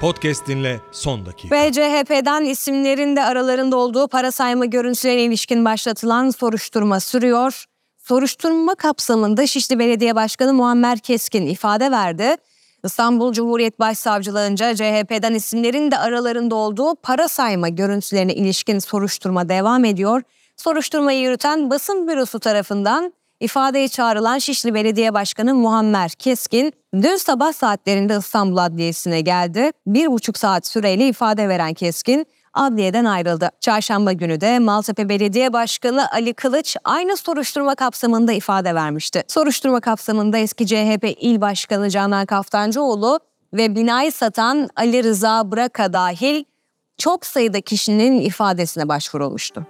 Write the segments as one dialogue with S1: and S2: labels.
S1: Podcast dinle son dakika.
S2: Ve CHP'den isimlerin de aralarında olduğu para sayma görüntülerine ilişkin başlatılan soruşturma sürüyor. Soruşturma kapsamında Şişli Belediye Başkanı Muammer Keskin ifade verdi. İstanbul Cumhuriyet Başsavcılığınca CHP'den isimlerin de aralarında olduğu para sayma görüntülerine ilişkin soruşturma devam ediyor. Soruşturmayı yürüten basın bürosu tarafından ifadeye çağrılan Şişli Belediye Başkanı Muammer Keskin dün sabah saatlerinde İstanbul Adliyesi'ne geldi. 1,5 saat süreyle ifade veren Keskin adliyeden ayrıldı. Çarşamba günü de Maltepe Belediye Başkanı Ali Kılıç aynı soruşturma kapsamında ifade vermişti. Soruşturma kapsamında eski CHP İl Başkanı Canan Kaftancıoğlu ve binayı satan Ali Rıza Bıraka dahil çok sayıda kişinin ifadesine başvurulmuştu.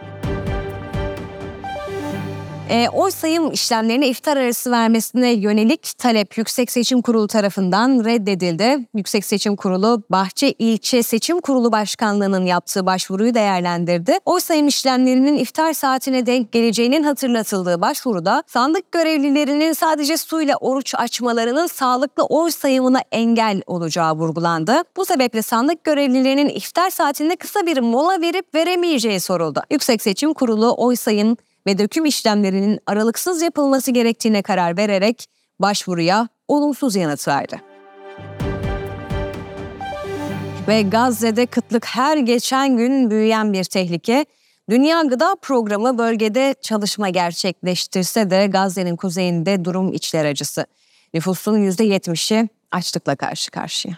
S2: Oy sayım işlemlerine iftar arası vermesine yönelik talep Yüksek Seçim Kurulu tarafından reddedildi. Yüksek Seçim Kurulu, Bahçe İlçe Seçim Kurulu Başkanlığı'nın yaptığı başvuruyu değerlendirdi. Oy sayım işlemlerinin iftar saatine denk geleceğinin hatırlatıldığı başvuruda sandık görevlilerinin sadece suyla oruç açmalarının sağlıklı oy sayımına engel olacağı vurgulandı. Bu sebeple sandık görevlilerinin iftar saatinde kısa bir mola verip veremeyeceği soruldu. Yüksek Seçim Kurulu oy sayım ve döküm işlemlerinin aralıksız yapılması gerektiğine karar vererek başvuruya olumsuz yanıt verdi. Ve Gazze'de kıtlık her geçen gün büyüyen bir tehlike. Dünya Gıda Programı bölgede çalışma gerçekleştirse de Gazze'nin kuzeyinde durum içler acısı. Nüfusun %70'i açlıkla karşı karşıya.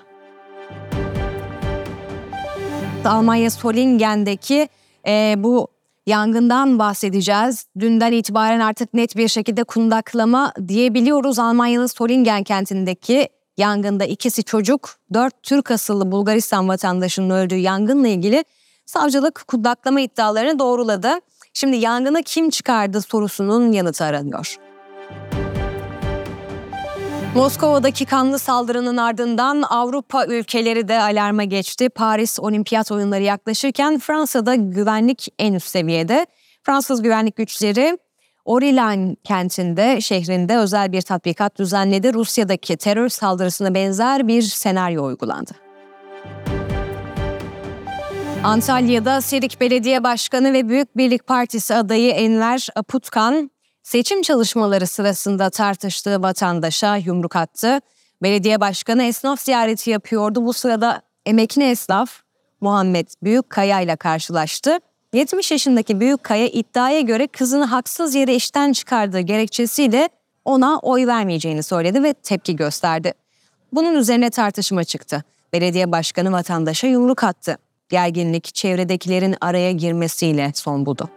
S2: Almanya Solingen'deki bu yangından bahsedeceğiz. Dünden itibaren artık net bir şekilde kundaklama diyebiliyoruz. Almanya'nın Solingen kentindeki yangında ikisi çocuk, 4 Türk asıllı Bulgaristan vatandaşının öldüğü yangınla ilgili savcılık kundaklama iddialarını doğruladı. Şimdi yangını kim çıkardı sorusunun yanıtı aranıyor. Moskova'daki kanlı saldırının ardından Avrupa ülkeleri de alarma geçti. Paris Olimpiyat Oyunları yaklaşırken Fransa'da güvenlik en üst seviyede. Fransız güvenlik güçleri Orilan şehrinde özel bir tatbikat düzenledi. Rusya'daki terör saldırısına benzer bir senaryo uygulandı. Antalya'da Sirik Belediye Başkanı ve Büyük Birlik Partisi adayı Enver Aputkan seçim çalışmaları sırasında tartıştığı vatandaşa yumruk attı. Belediye başkanı esnaf ziyareti yapıyordu. Bu sırada emekli esnaf Muhammed Büyükkaya ile karşılaştı. 70 yaşındaki Büyükkaya iddiaya göre kızını haksız yere işten çıkardığı gerekçesiyle ona oy vermeyeceğini söyledi ve tepki gösterdi. Bunun üzerine tartışma çıktı. Belediye başkanı vatandaşa yumruk attı. Gerginlik çevredekilerin araya girmesiyle son buldu.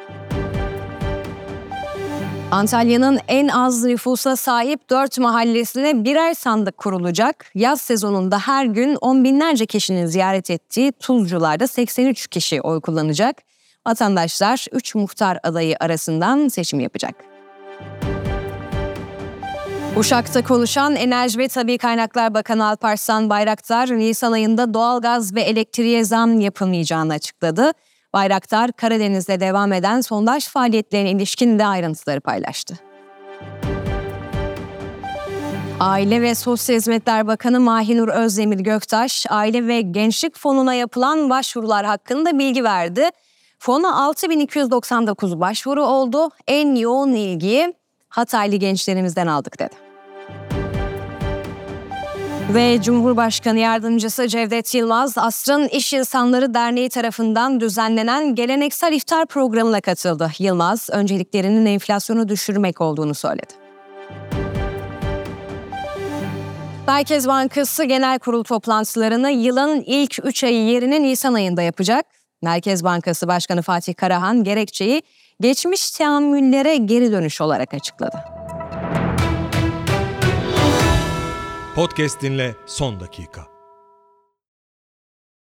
S2: Antalya'nın en az nüfusa sahip 4 mahallesine birer sandık kurulacak. Yaz sezonunda her gün on binlerce kişinin ziyaret ettiği Tuzcular'da 83 kişi oy kullanacak. Vatandaşlar 3 muhtar adayı arasından seçim yapacak. Uşak'ta konuşan Enerji ve Tabii Kaynaklar Bakanı Alparslan Bayraktar, Nisan ayında doğalgaz ve elektriğe zam yapılmayacağını açıkladı. Bayraktar, Karadeniz'de devam eden sondaj faaliyetlerine ilişkin de ayrıntıları paylaştı. Aile ve Sosyal Hizmetler Bakanı Mahinur Özdemir Göktaş, Aile ve Gençlik Fonu'na yapılan başvurular hakkında bilgi verdi. Fona 6.299 başvuru oldu. En yoğun ilgiyi Hataylı gençlerimizden aldık dedi. Ve Cumhurbaşkanı Yardımcısı Cevdet Yılmaz, Asrın İş İnsanları Derneği tarafından düzenlenen geleneksel iftar programına katıldı. Yılmaz, önceliklerinin enflasyonu düşürmek olduğunu söyledi. Merkez Bankası Genel Kurul toplantılarını yılın ilk 3 ayı yerine Nisan ayında yapacak. Merkez Bankası Başkanı Fatih Karahan gerekçeyi geçmiş teamüllere geri dönüş olarak açıkladı.
S1: Podcast dinle son dakika.